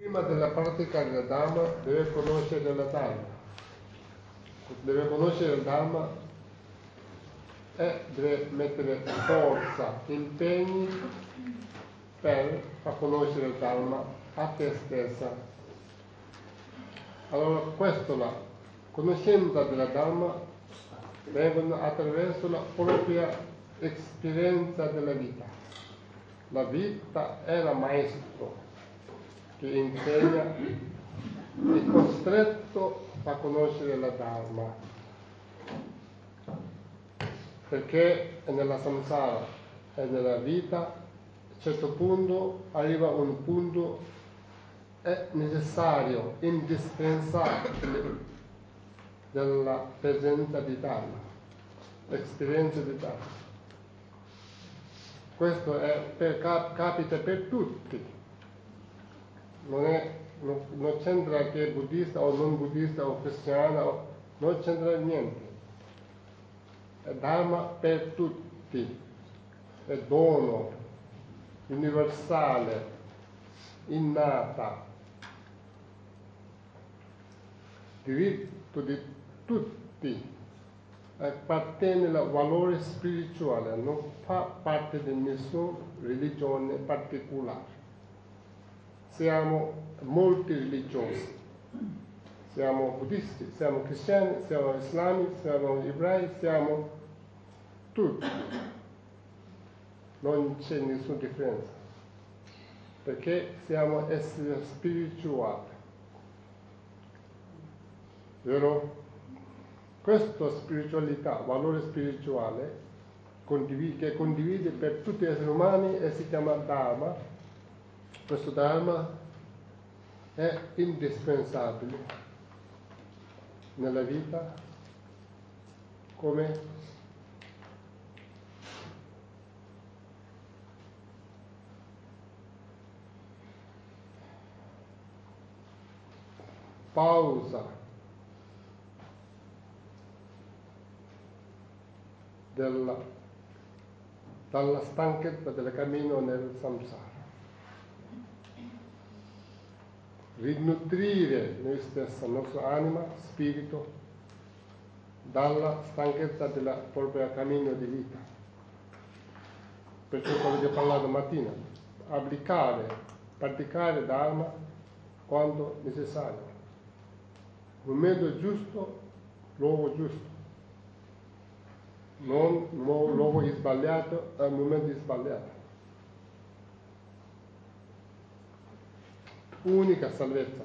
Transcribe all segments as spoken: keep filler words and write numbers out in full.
Prima della pratica del Dhamma deve conoscere la Dhamma, deve conoscere il Dhamma e deve mettere forza, impegni per far conoscere il Dhamma a te stessa. Allora questo, la conoscenza della Dhamma vengono attraverso la propria esperienza della vita. La vita è il maestro che insegna, è costretto a conoscere la Dharma, perché nella samsara e nella vita a un certo punto arriva un punto è necessario, indispensabile della presenza di Dharma, l'esperienza di Dharma. Questo è per, capita per tutti. Non, è, non, non c'entra che è buddista o non buddista o cristiano, non c'entra niente. È Dharma per tutti, è dono, universale, innata, diritto di tutti, appartiene al valore spirituale, non fa parte di nessuna religione particolare. Siamo molti religiosi, siamo buddisti, siamo cristiani, siamo islamici, siamo ebrei, siamo tutti. Non c'è nessuna differenza, perché siamo esseri spirituali. Vero? Questa spiritualità, valore spirituale, che condivide per tutti gli esseri umani e si chiama Dharma. Questo Dharma è indispensabile nella vita come pausa della, dalla stanchezza del cammino nel samsara. Rinutrire noi stessi, la nostra anima, spirito, dalla stanchezza del proprio cammino di vita. Perciò quello che ho parlato mattina, applicare, praticare Dharma quando necessario. Momento giusto, luogo giusto. Non luogo sbagliato, è momento sbagliato. Unica salvezza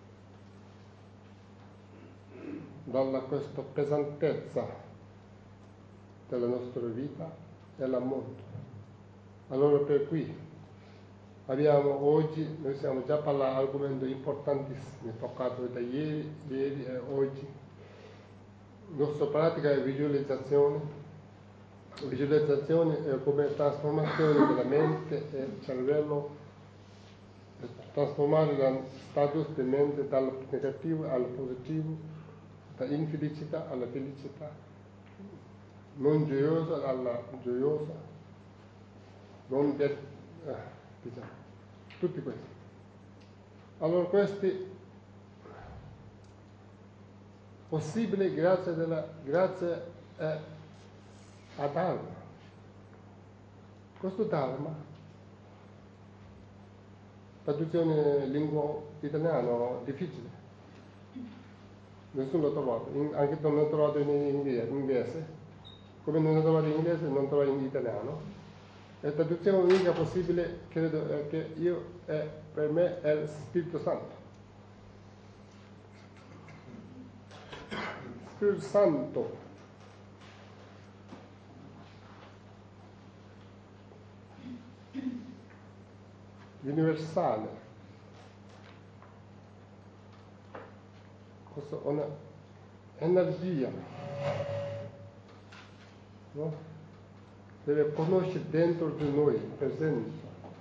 dalla questa pesantezza della nostra vita è la mondo. Allora per cui abbiamo oggi, noi stiamo già parlando di argomenti importantissimi, toccato da ieri, ieri e oggi. La nostra pratica è visualizzazione. Visualizzazione è come trasformazione della mente e del cervello, trasformare lo status di mente dal negativo al positivo, da infelicità alla felicità, non gioiosa alla gioiosa, non de- eh, diciamo, tutti questi. Allora questi possibili grazie della grazie eh, a Dharma. Questo Dharma, traduzione lingua italiana difficile, nessuno l'ha trovato, in, anche non l'ho trovato in inglese, in inglese, come non l'ho trovato in inglese non l'ho trovato in italiano. La traduzione unica possibile, credo, è che io, è, per me è il Spirito Santo. Spirito Santo. Universale. Questa è una energia, no? Deve conoscere dentro di noi, presente.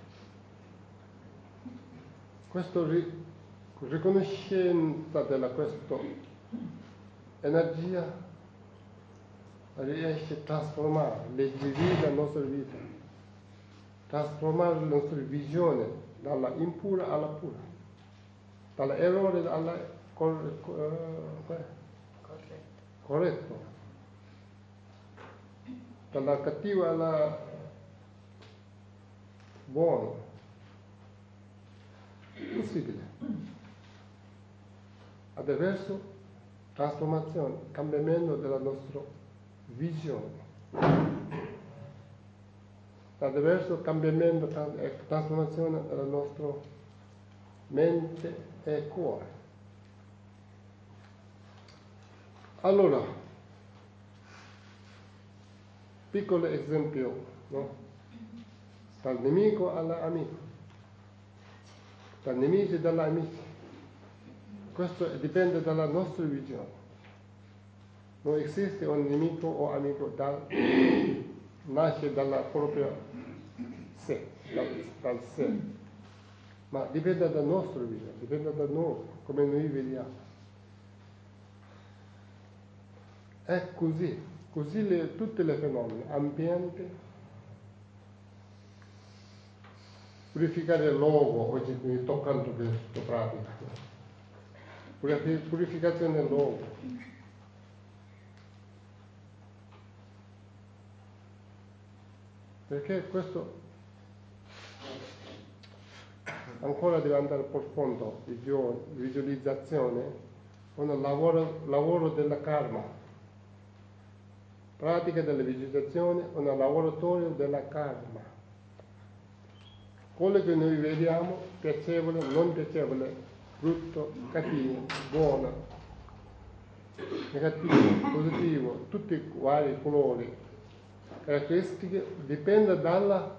Questa ri- riconoscenza della questa energia riesce a trasformare, alleggerire la nostra vita, trasformare la nostra visione dalla impura alla pura. dall'errore al cor- cor- corretto, dalla cattiva alla buono. Possibile. Attraverso trasformazione, cambiamento della nostra visione. Attraverso cambiamento e trasformazione della nostra mente e cuore. Allora, piccolo esempio, no? Dal nemico all'amico, dal nemico all'amico. Questo dipende dalla nostra visione. Non esiste un nemico o amico dal, nasce dalla propria sé, dal, dal sé, ma dipende dalla nostra visione, dipende da noi, come noi vediamo. È così, così le, tutte le fenomeni, ambiente, purificare il luogo, oggi mi toccando questa pratica, purificazione del luogo. Perché questo ancora deve andare profondo, visualizzazione, un lavoro, lavoro della karma, pratica della visualizzazione, un laboratorio della karma. Quello che noi vediamo, piacevole, non piacevole, brutto, cattivo, buono, negativo, positivo, tutti i vari colori, caratteristiche, dipende dalla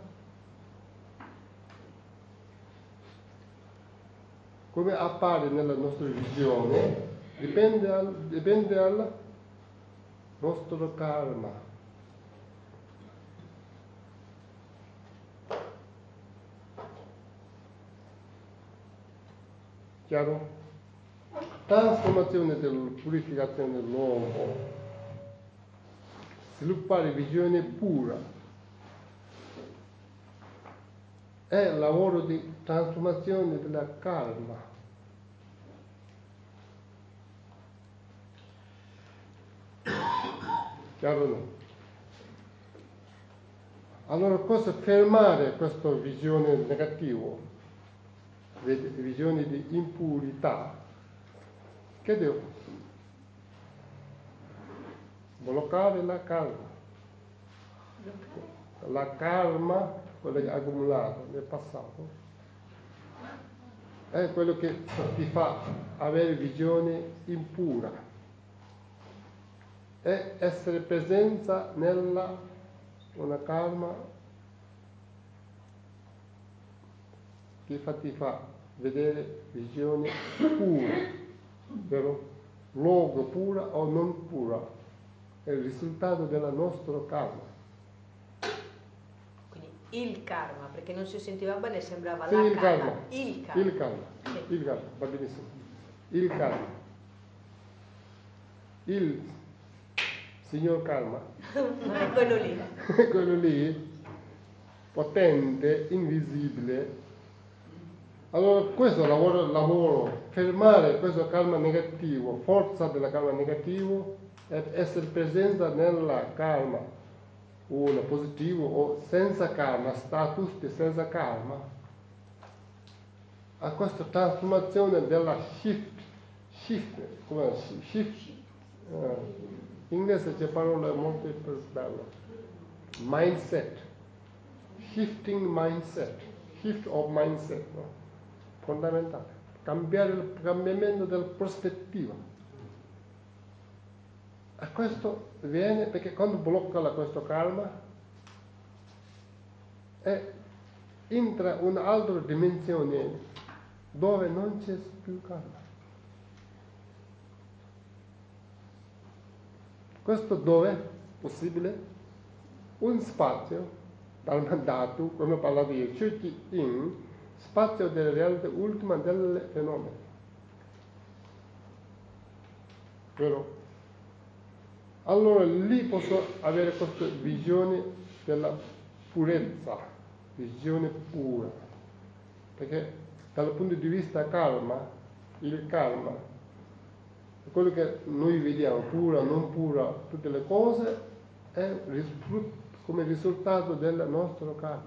come appare nella nostra visione, dipende dal dipende dal nostro karma. Chiaro? Trasformazione della purificazione dell'uomo, sviluppare visione pura, è il lavoro di trasformazione della karma. Chiaro o no? Allora cosa fermare questa visione negativa, visione di impurità? Che devo fare? Bloccare la karma. La karma, quella che è accumulata nel passato, è quello che ti fa avere visione impura e essere presenza nella una karma che fa, ti fa vedere visione pura, vero? Luogo pura o non pura è il risultato della nostra karma. Quindi il karma, perché non si sentiva bene, sembrava sì, la il karma. karma. Il karma. Il karma. Sì. Il karma, va benissimo. Il karma. Il signor karma. Quello lì. Quello lì, potente, invisibile. Allora questo lavoro, lavoro, fermare questo karma negativo, forza del karma negativo, è essere presente nella karma, uno positivo o senza karma, status di senza karma. A questa trasformazione della shift, shift, come shift, uh, in inglese c'è parola molto bella, mindset, shifting mindset, shift of mindset, no? Fondamentale, cambiare il cambiamento della prospettiva. E questo viene perché quando blocca la, questo karma e entra un'altra dimensione dove non c'è più karma. Questo dove è possibile? Un spazio, dal mandato, come ho parlato io, in spazio della realtà ultima del fenomeno. Vero? Allora lì posso avere questa visione della purezza, visione pura. Perché dal punto di vista karma, il karma, quello che noi vediamo, pura, non pura, tutte le cose, è come risultato del nostro karma.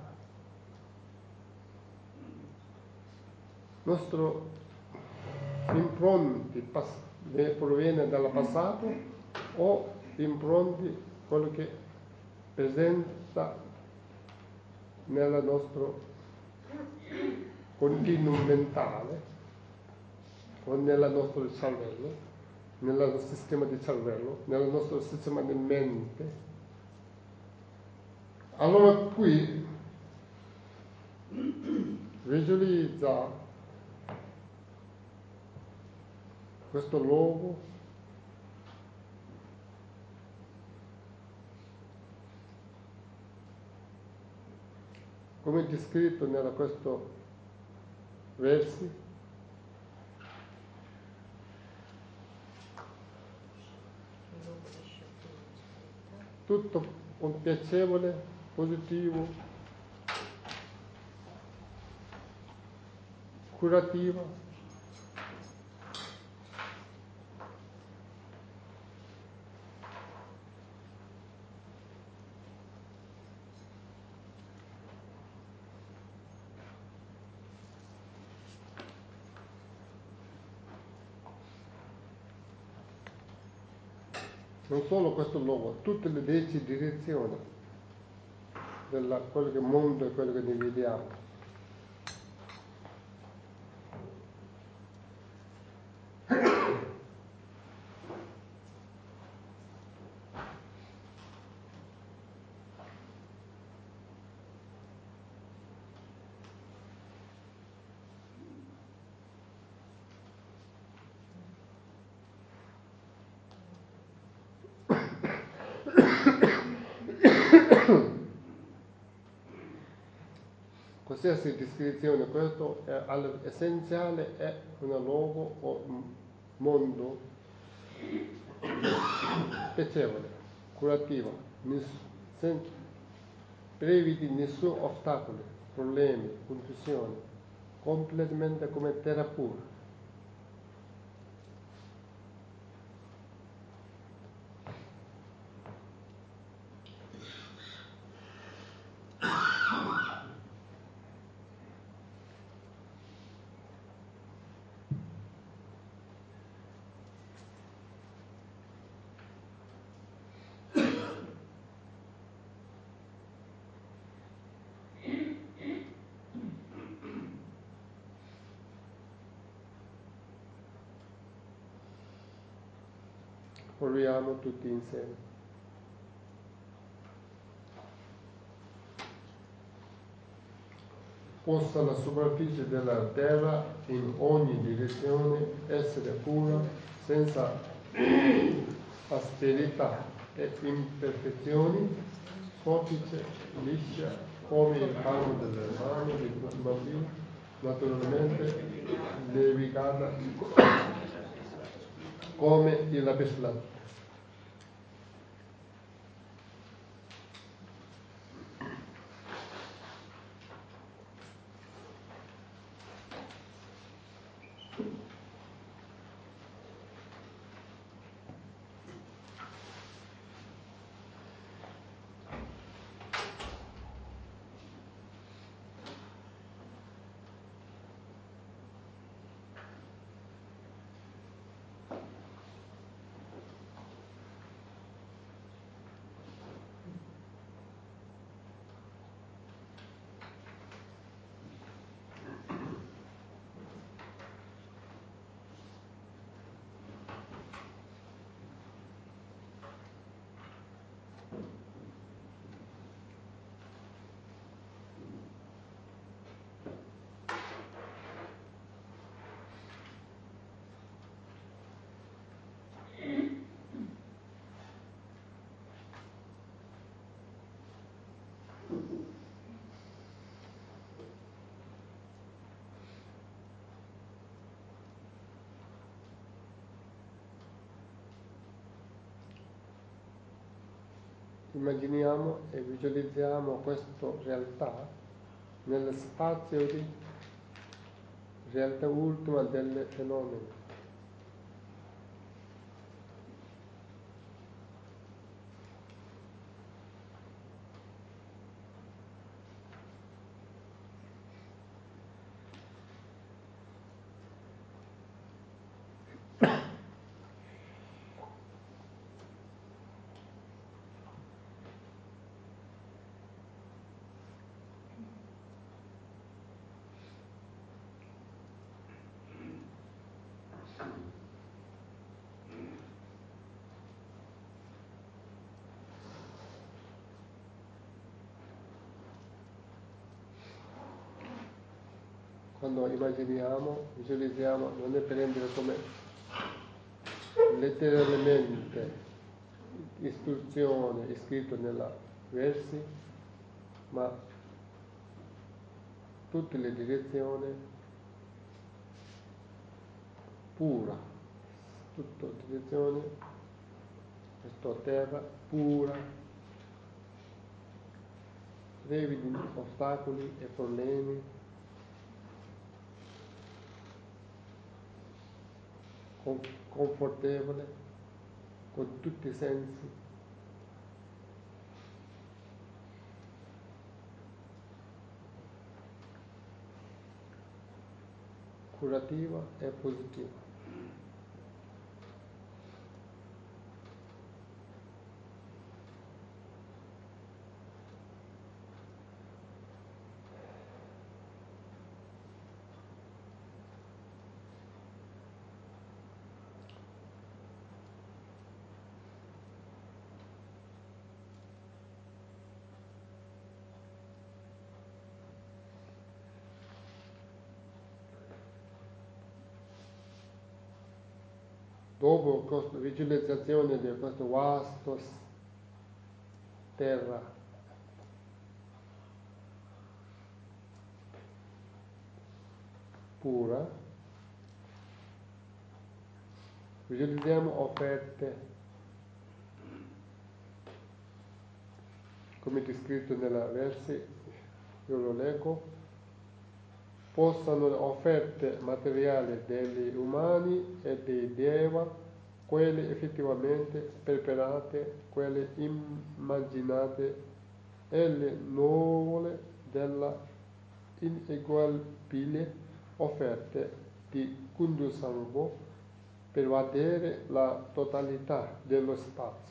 Nostro impronti pass- proviene dal passato o impronti quello che presenta nel nostro continuum mentale o nel nostro cervello, nel nostro sistema di cervello, nel nostro sistema di mente. Allora qui visualizza questo luogo come descritto in questo versi, tutto un piacevole, positivo, curativo. Non solo questo luogo, tutte le dieci direzioni del quello che è mondo e quello che ne vediamo. Qualsiasi descrizione, questo è all'essenziale è un luogo o un mondo piacevole, curativo, ness- privi di nessun ostacolo, problemi, confusione, completamente come terra pura. Proviamo tutti insieme. Possa la superficie della terra in ogni direzione essere pura, senza asperità e imperfezioni, soffice, liscia, come il palmo delle mani di un bambino, naturalmente levigata come il lapislazzuli. Immaginiamo e visualizziamo questa realtà nello spazio di realtà ultima del fenomeno. Quando immaginiamo, visualizziamo, non è prendere come letteralmente istruzione scritto nella versi, ma tutte le direzioni pura, tutta direzione, questa terra pura, privi di ostacoli e problemi, confortevole con tutti i sensi, curativa e positiva. Dopo questa visualizzazione di questo vasto terra pura, visualizziamo offerte, come descritto nella versi, io lo leggo, possano offerte materiali degli umani e dei Deva, quelle effettivamente preparate, quelle immaginate e le nuvole della ineguagliabile offerte di Kundusango per vedere la totalità dello spazio.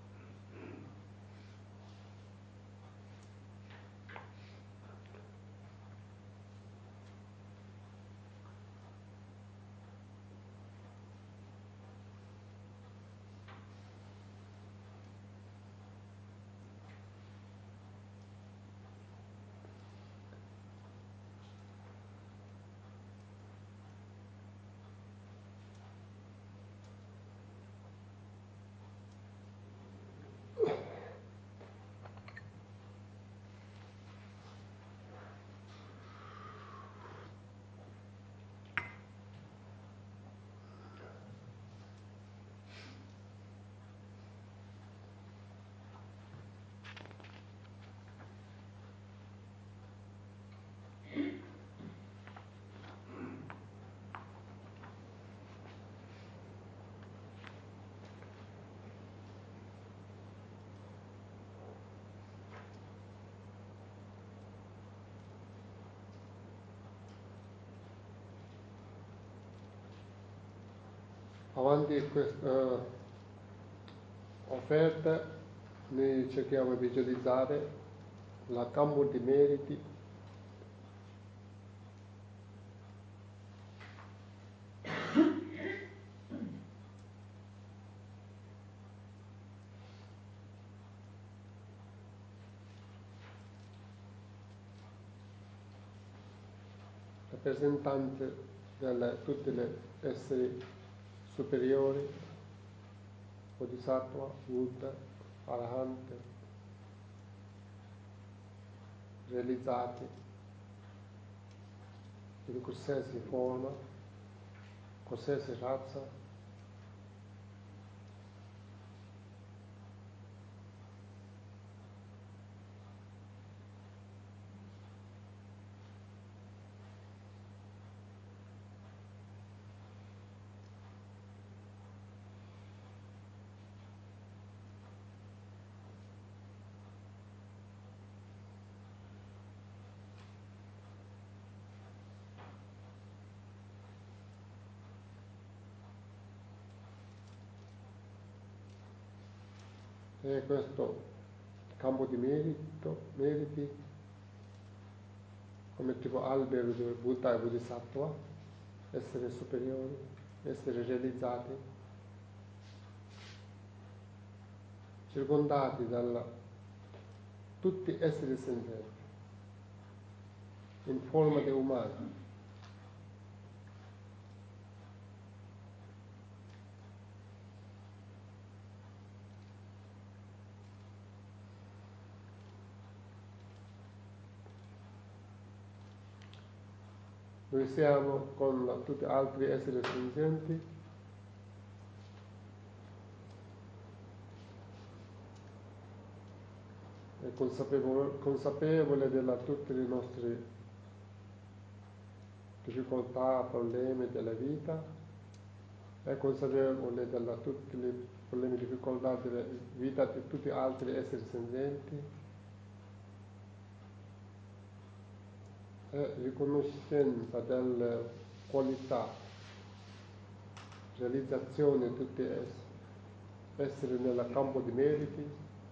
Avanti questa uh, offerta noi cerchiamo di visualizzare la campo di meriti rappresentante di tutti gli esseri superiori, Bodhisattva, Buddha, Arahante, realizzati in qualsiasi forma, qualsiasi razza, E questo campo di merito, meriti, come tipo albero del Buddha e Bodhisattva, essere superiori, essere realizzati, circondati da tutti esseri senzienti, in forma di umano. Noi siamo con tutti gli altri esseri senzienti e consapevole, consapevole della tutte le nostre difficoltà, problemi della vita, è consapevole della tutti i problemi e difficoltà della vita di tutti gli altri esseri senzienti, e riconoscenza delle qualità, realizzazione di tutti essi, essere nel campo di meriti,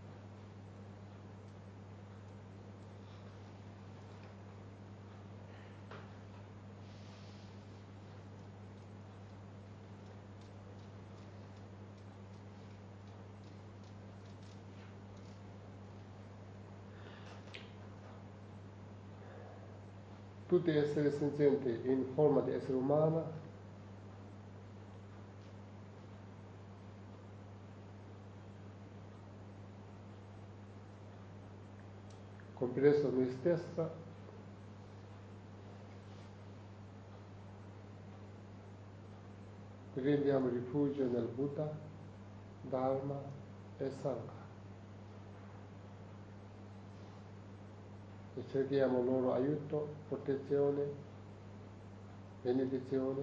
tutti esseri senzienti in forma di essere umana, compreso noi stessa, prendiamo rifugio nel Buddha, Dharma e Sangha e cerchiamo loro aiuto, protezione, benedizione,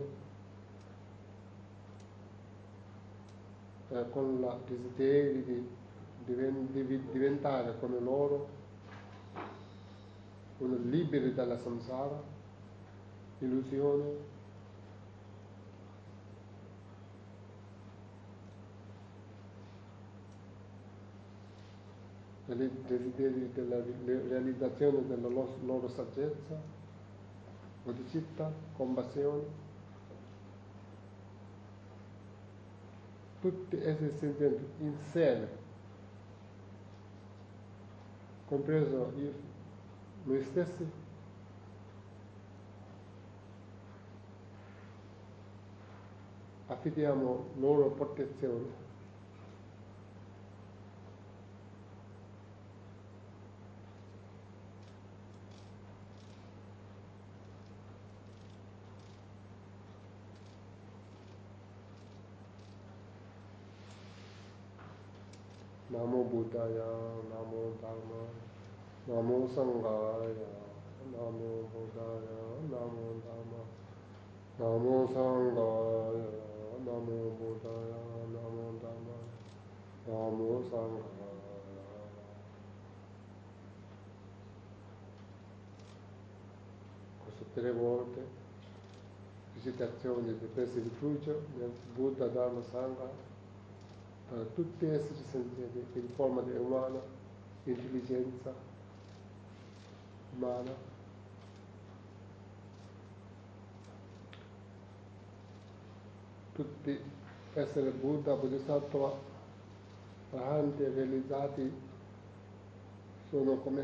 eh, con il desiderio di, di diventare come loro, liberi dalla samsara, illusione, il desiderio della realizzazione della loro saggezza, bodhicitta, compassione. Tutti esseri senzienti insieme, compreso io, noi stessi, affidiamo loro protezione. Namo Buddhaya, Namo Dharma, Namo Sanghaya, Namo Buddhaya, Namo Dharma, Namo Sanghaya, Namo Buddhaya, Namo Dharma, Namo Sanghaya. Questo tre volte, visitazione di presi rifugio nel Buddha, Dharma, Sangha, per tutti esseri senzienti in forma di umana, intelligenza umana, tutti esseri Buddha, Bodhisattva, Arhanti realizzati sono come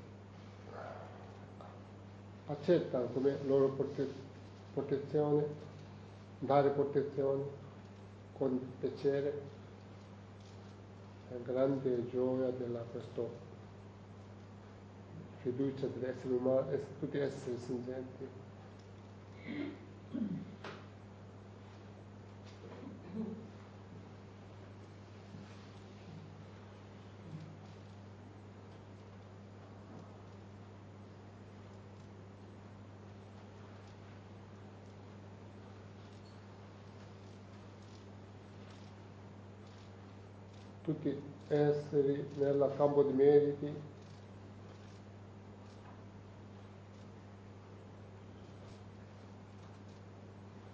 accettano come loro prote- protezione, dare protezione con piacere e grande gioia della questa fiducia degli esseri umani, tutti esseri senzienti. Tutti esseri nel campo di meriti,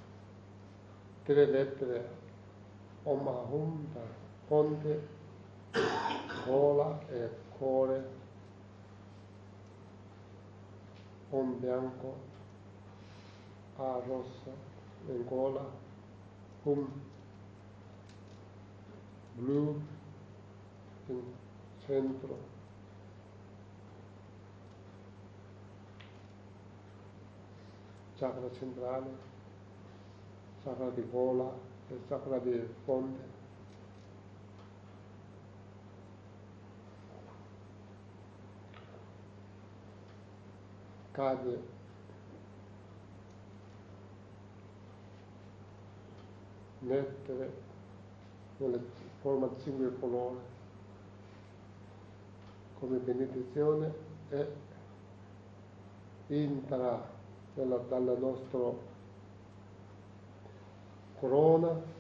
tre lettere, Om Ahum, Ponte, gola e cuore, Om bianco, A rosso in gola, Hum blu in centro, chakra centrale, chakra di gola e chakra di fonte. Cade nettere nella forma di cinque colori come benedizione e entra dalla, dalla nostra corona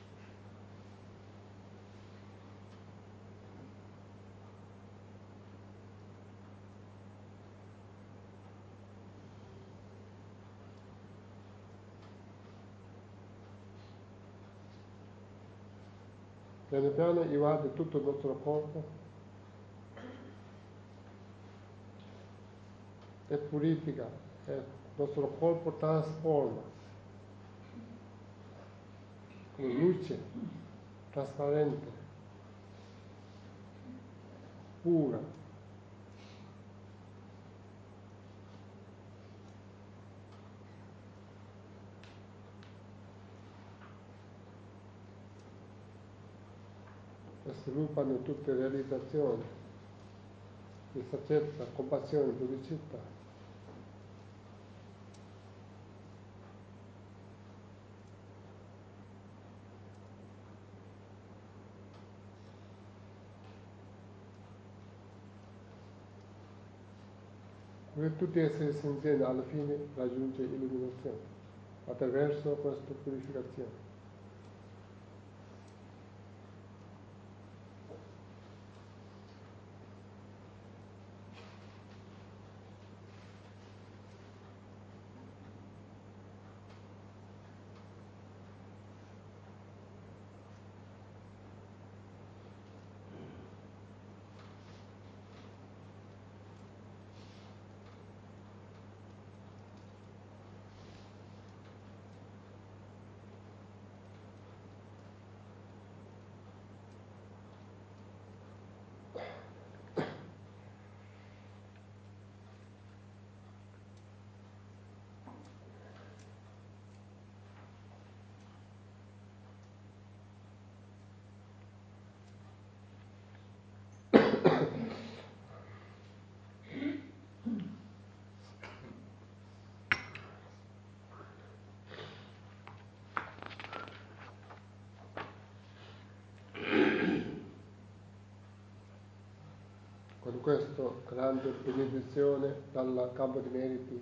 piano piano invade tutto il nostro corpo e purifica, e il nostro corpo trasforma come luce trasparente, pura. E sviluppano tutte le realizzazioni di saggezza, compassione, felicità. Perché tutti esseri senzienti alla fine raggiunge illuminazione attraverso questa purificazione. Con questa grande benedizione dal campo di meriti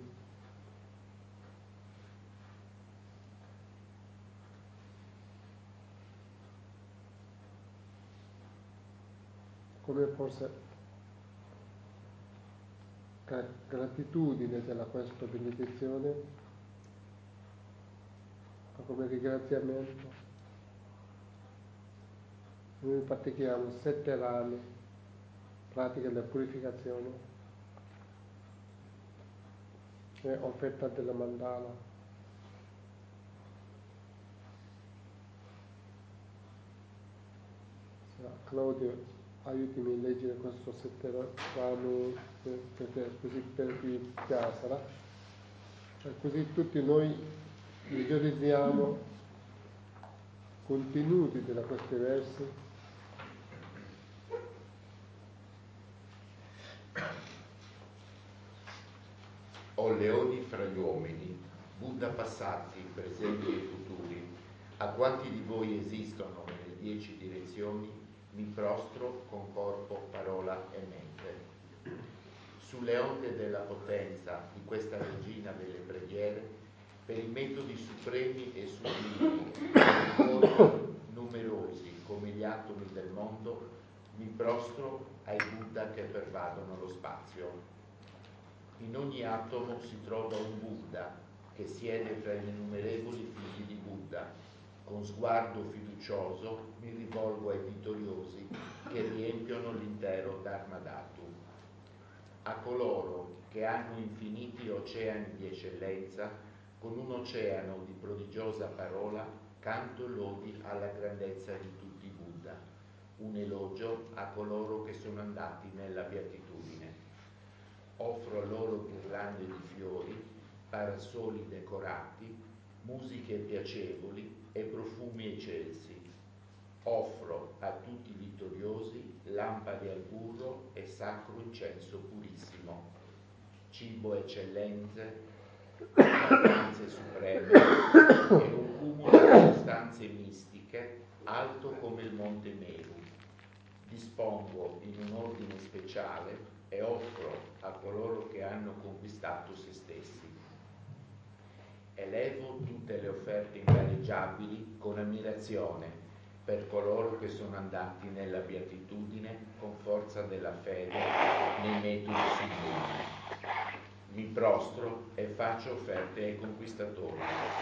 come forse gratitudine della questa benedizione, ma come ringraziamento noi pratichiamo sette rami, pratica della purificazione e offerta della mandala. Claudio, aiutami a leggere questo sette rami perché così per più chiaro sarà. E così tutti noi visualizziamo contenuti di questi versi. O leoni fra gli uomini, Buddha passati, presenti e futuri, a quanti di voi esistono nelle dieci direzioni, mi prostro con corpo, parola e mente. Sulle onde della potenza di questa regina delle preghiere, per i metodi supremi e sublimi, ancora numerosi come gli atomi del mondo, mi prostro ai Buddha che pervadono lo spazio. In ogni atomo si trova un Buddha che siede tra gli innumerevoli figli di Buddha. Con sguardo fiducioso mi rivolgo ai vittoriosi che riempiono l'intero Dharmadhatu. A coloro che hanno infiniti oceani di eccellenza, con un oceano di prodigiosa parola, canto lodi alla grandezza di tutti i Buddha, un elogio a coloro che sono andati nella beatitudine. Offro loro ghirlande di fiori, parasoli decorati, musiche piacevoli e profumi eccelsi. Offro a tutti i vittoriosi lampade al burro e sacro incenso purissimo, cibo eccellenze, fragranze supreme e un cumulo di sostanze mistiche alto come il monte Meru. Dispongo in un ordine speciale e offro a coloro che hanno conquistato se stessi. Elevo tutte le offerte ingareggiabili con ammirazione per coloro che sono andati nella beatitudine con forza della fede nei metodi sublimi. Mi prostro e faccio offerte ai conquistatori.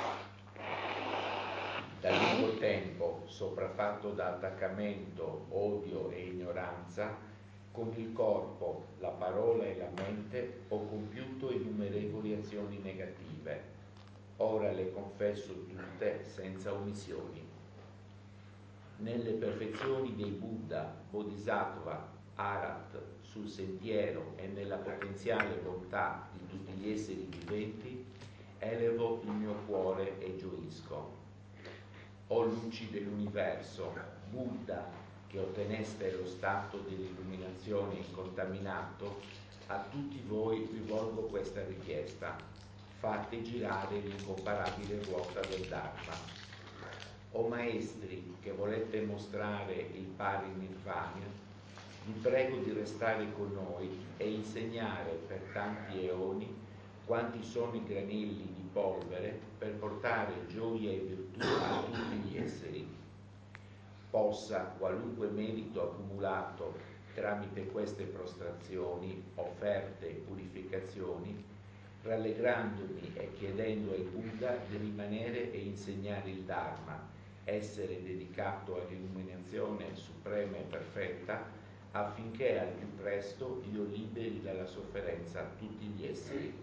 Da lungo tempo, sopraffatto da attaccamento, odio e ignoranza, con il corpo, la parola e la mente ho compiuto innumerevoli azioni negative. Ora le confesso tutte senza omissioni. Nelle perfezioni dei Buddha, Bodhisattva, Arat, sul sentiero e nella potenziale bontà di tutti gli esseri viventi, elevo il mio cuore e gioisco. O luci dell'universo, Buddha, che otteneste lo stato dell'illuminazione incontaminato, a tutti voi rivolgo questa richiesta: fate girare l'incomparabile ruota del Dharma. O maestri che volete mostrare il pari nirvana, vi prego di restare con noi e insegnare per tanti eoni quanti sono i granelli di polvere per portare gioia e virtù a tutti gli esseri. Possa qualunque merito accumulato tramite queste prostrazioni, offerte e purificazioni, rallegrandomi e chiedendo ai Buddha di rimanere e insegnare il Dharma, essere dedicato all'illuminazione suprema e perfetta, affinché al più presto io liberi dalla sofferenza tutti gli esseri.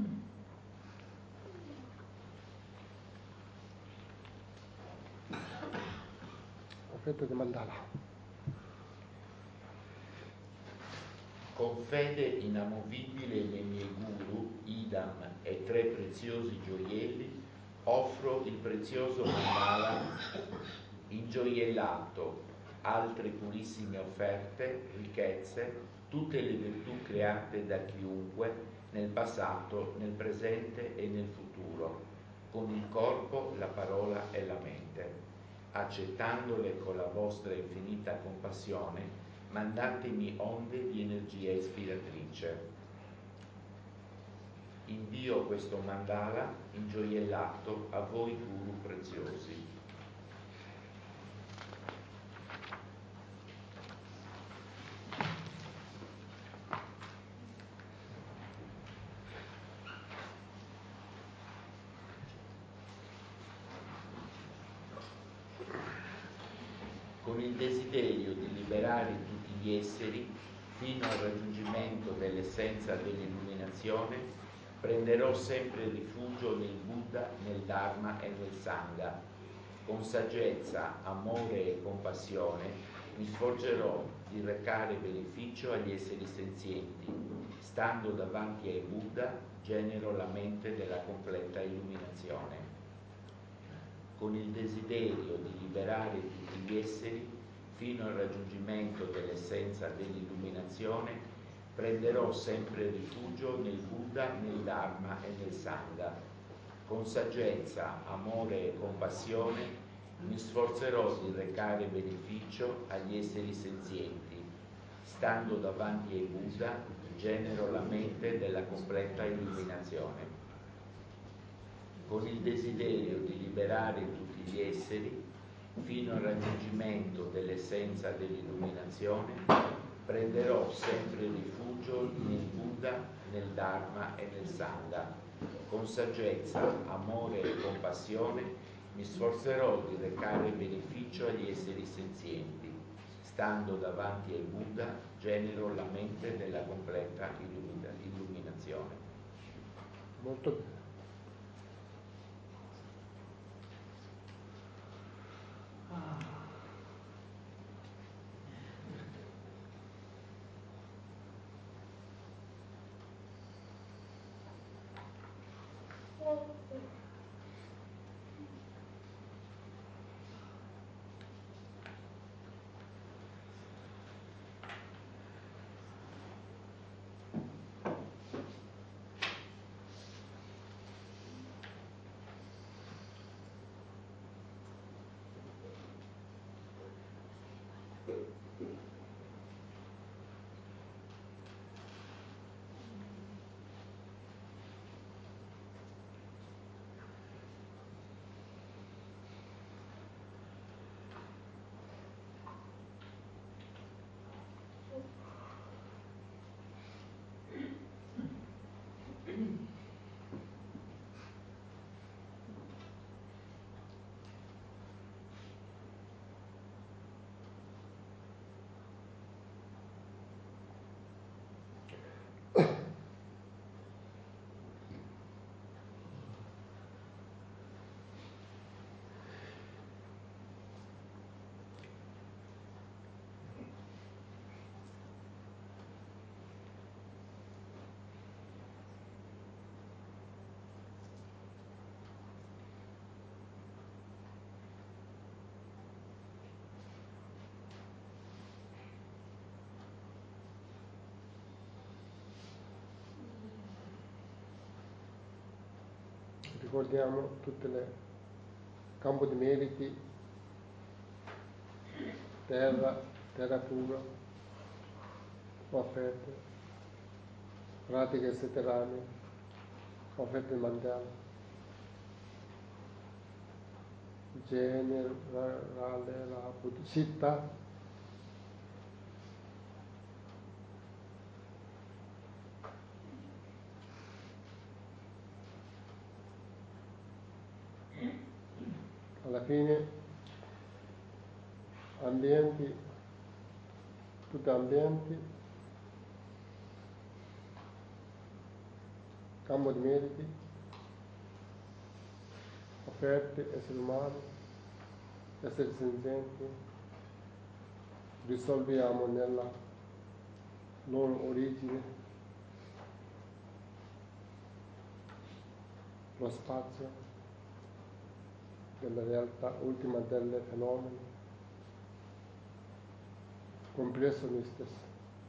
Offerte di mandala. Con fede inamovibile nei miei guru, idam e tre preziosi gioielli, offro il prezioso mandala ingioiellato, altre purissime offerte, ricchezze, tutte le virtù create da chiunque nel passato, nel presente e nel futuro, con il corpo, la parola e la mente. Accettandole con la vostra infinita compassione, mandatemi onde di energia ispiratrice. Invio questo mandala ingioiellato a voi guru preziosi. Con il desiderio di liberare tutti gli esseri fino al raggiungimento dell'essenza dell'illuminazione, prenderò sempre rifugio nel Buddha, nel Dharma e nel Sangha. Con saggezza, amore e compassione mi sforcerò di recare beneficio agli esseri senzienti. Stando davanti ai Buddha, genero la mente della completa illuminazione. Con il desiderio di liberare tutti gli esseri fino al raggiungimento dell'essenza dell'illuminazione, prenderò sempre rifugio nel Buddha, nel Dharma e nel Sangha. Con saggezza, amore e compassione mi sforzerò di recare beneficio agli esseri senzienti. Stando davanti ai Buddha, genero la mente della completa illuminazione. Con il desiderio di liberare tutti gli esseri fino al raggiungimento dell'essenza dell'illuminazione, prenderò sempre rifugio nel Buddha, nel Dharma e nel Sangha. Con saggezza, amore e compassione Mi sforzerò di recare beneficio agli esseri senzienti. Stando davanti al Buddha, genero la mente della completa illumina- illuminazione. Molto bene. Ricordiamo tutte le campo di meriti, terra, terra pura, offerte, pratiche setterane, offerte mandala, generale, la città, alla fine ambienti, tutti ambienti, campo di meriti, offerte, esseri umani, esseri senzienti, risolviamo nella loro origine lo spazio della realtà ultima delle fenomeni, compreso noi stessi.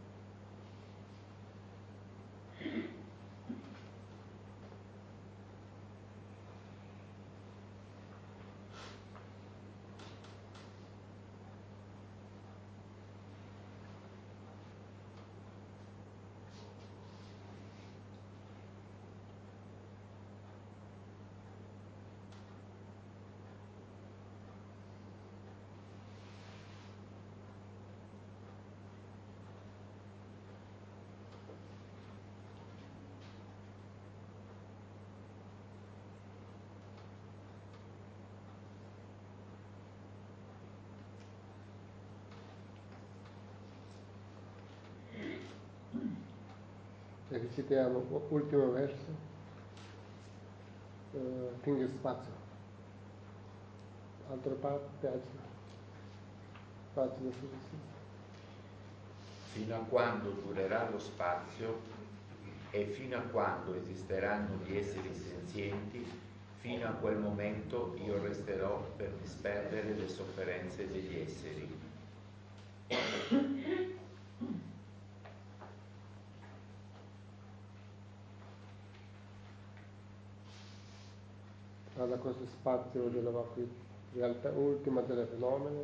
E recitiamo l'ultimo verso, uh, finché spazio, altra parte, pagina, pagina successiva. Fino a quando durerà lo spazio e fino a quando esisteranno gli esseri senzienti, fino a quel momento io resterò per disperdere le sofferenze degli esseri. Alla questo spazio della qui, realtà ultima delle fenomeni,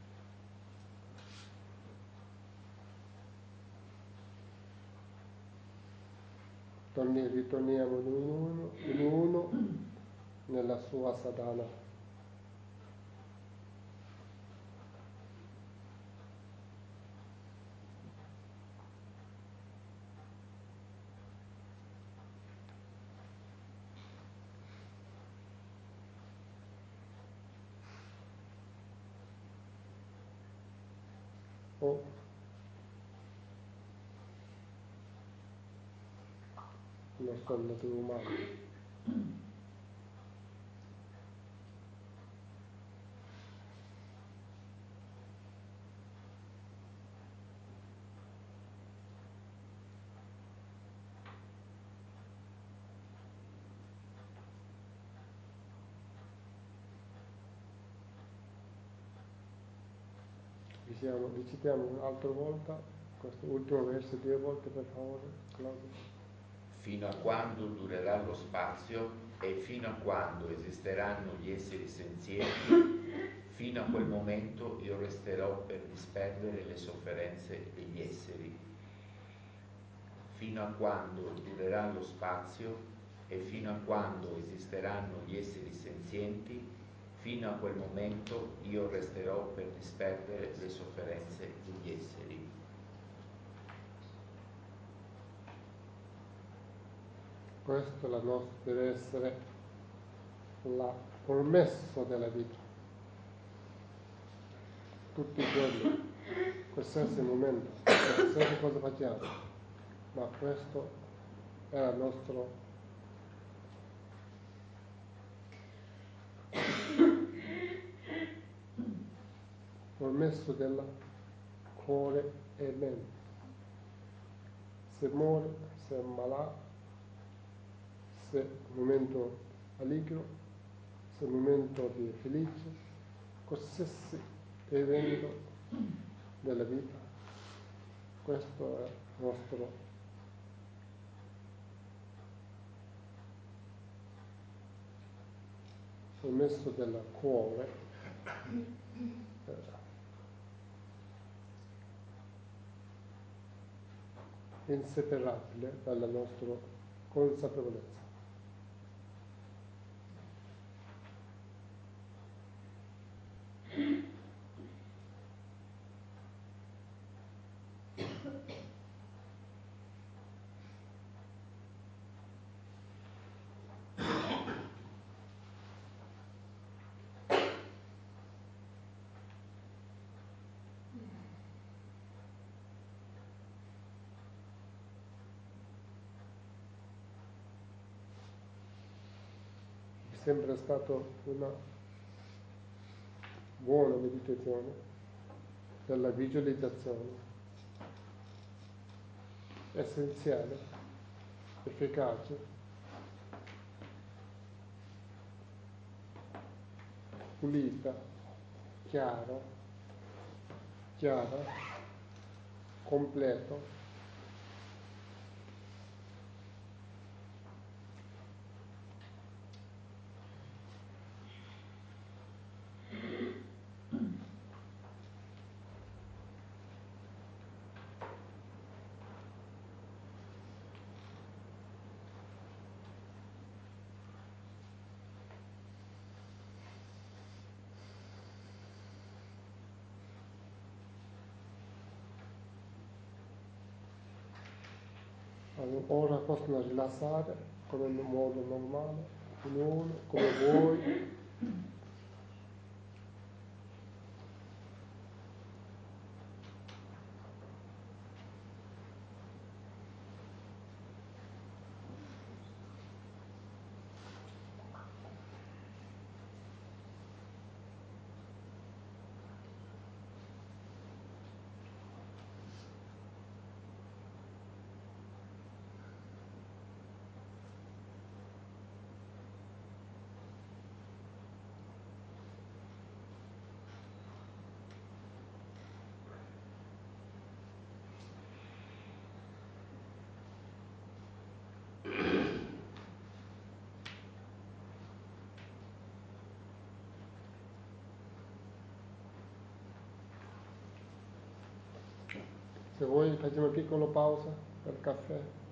torni, ritorniamo in uno, in uno nella sua sadhana. o la nostra natura umana. Diciamo, recitiamo un'altra volta questo ultimo verso due volte, per favore, Claudio. Fino a quando durerà lo spazio e fino a quando esisteranno gli esseri senzienti, fino a quel momento io resterò per disperdere le sofferenze degli esseri. Fino a quando durerà lo spazio e fino a quando esisteranno gli esseri senzienti, fino a quel momento io resterò per disperdere le sofferenze degli esseri. Questo la nostra, deve essere la promessa della vita. Tutti i giorni, qualsiasi momento, qualsiasi cosa facciamo, ma questo è il nostro promesso del cuore e mente. Se muore, se è malato, se è un momento allegro, se è un momento di felice, qualsiasi evento della vita, questo è il nostro promesso del cuore, eh, inseparabile dalla nostra consapevolezza. È sempre stata una buona meditazione della visualizzazione, essenziale, efficace, pulita, chiara, chiara, completo. Ora possono rilassare come in modo normale, ognuno come vuoi. Se vuoi facciamo una piccola pausa per caffè.